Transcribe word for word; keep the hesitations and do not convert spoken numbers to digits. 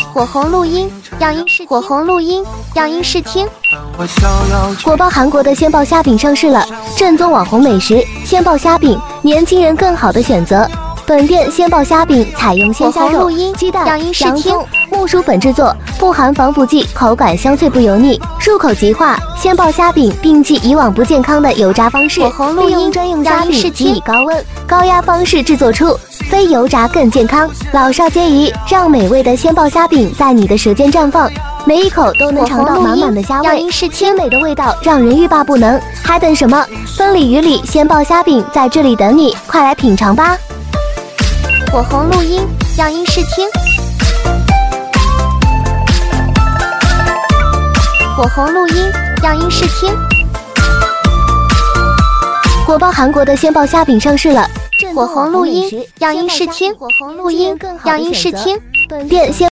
火红录音，样音试火红录音，样音试听。 火爆韩国的鲜爆虾饼上市了，正宗网红美食鲜爆虾饼，年轻人更好的选择。本店鲜爆虾饼采用鲜虾肉、鸡蛋、洋葱、木薯粉制作，不含防腐剂，口感香脆不油腻，入口即化。鲜爆虾饼摒弃以往不健康的油炸方式，利用专用虾饼及以高温、高压方式制作出非油炸更健康，老少皆宜，让美味的鲜爆虾饼在你的舌尖绽放。每一口都能尝到满满的虾味，鲜美的味道让人欲罢不能。还等什么？风里雨里鲜爆虾饼在这里等你，快来品尝吧！ 火红录音，样音试听。火红录音，样音试听。 火爆韩国的鲜爆虾饼上市了， 火红录音，样音试听。火红录音，样音试听。 本店鲜